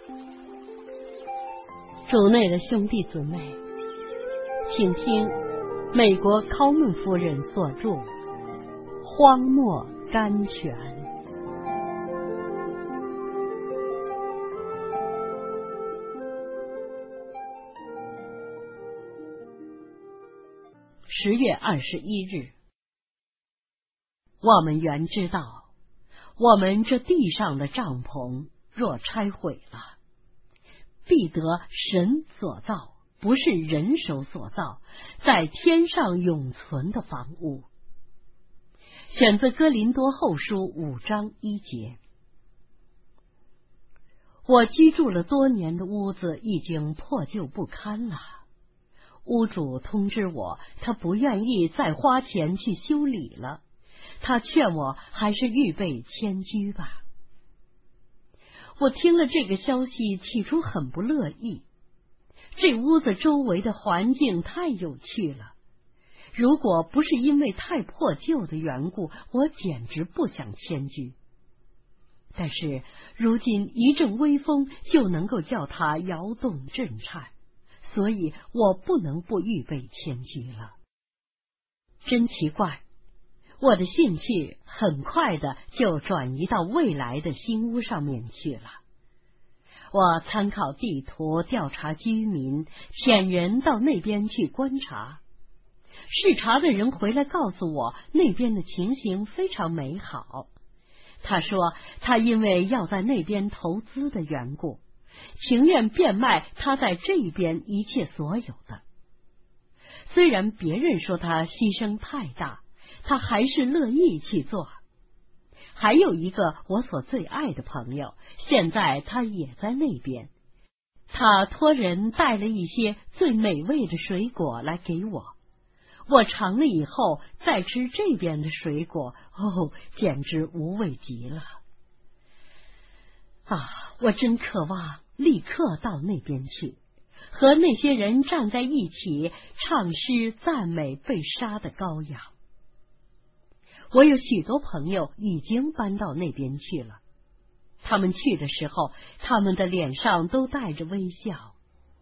主内的兄弟姊妹，请听美国考门夫人所著《荒漠甘泉》。10月21日，我们原知道，我们这地上的帐篷若拆毁了，必得神所造，不是人手所造，在天上永存的房屋。选自哥林多后书5章1节。我居住了多年的屋子已经破旧不堪了，屋主通知我，他不愿意再花钱去修理了，他劝我还是预备迁居吧。我听了这个消息，起初很不乐意。这屋子周围的环境太有趣了，如果不是因为太破旧的缘故，我简直不想迁居。但是如今一阵微风就能够叫它摇动震颤，所以我不能不预备迁居了。真奇怪，我的兴趣很快的就转移到未来的新屋上面去了。我参考地图，调查居民，遣人到那边去观察。视察的人回来告诉我，那边的情形非常美好。他说，他因为要在那边投资的缘故，情愿变卖他在这边一切所有的。虽然别人说他牺牲太大，他还是乐意去做。还有一个我所最爱的朋友，现在他也在那边。他托人带了一些最美味的水果来给我，我尝了以后再吃这边的水果，简直无味极了。我真渴望立刻到那边去，和那些人站在一起，唱诗赞美被杀的羔羊。我有许多朋友已经搬到那边去了，他们去的时候，他们的脸上都带着微笑。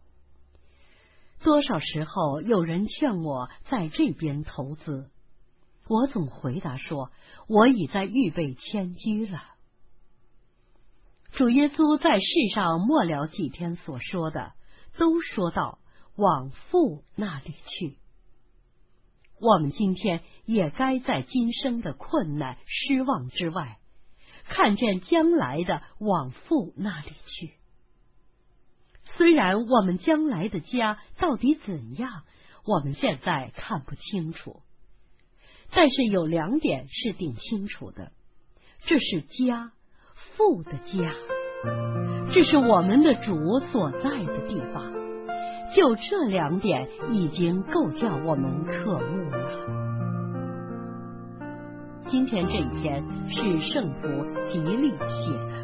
多少时候有人劝我在这边投资，我总回答说，我已在预备迁居了。主耶稣在世上末了几天所说的，都说到往父那里去。我们今天也该在今生的困难失望之外，看见将来的往父那里去。虽然我们将来的家到底怎样，我们现在看不清楚，但是有2点是顶清楚的，这是家，父的家，这是我们的主所在的地方。就这2点已经够叫我们渴慕了。今天这一篇是圣徒吉利写的。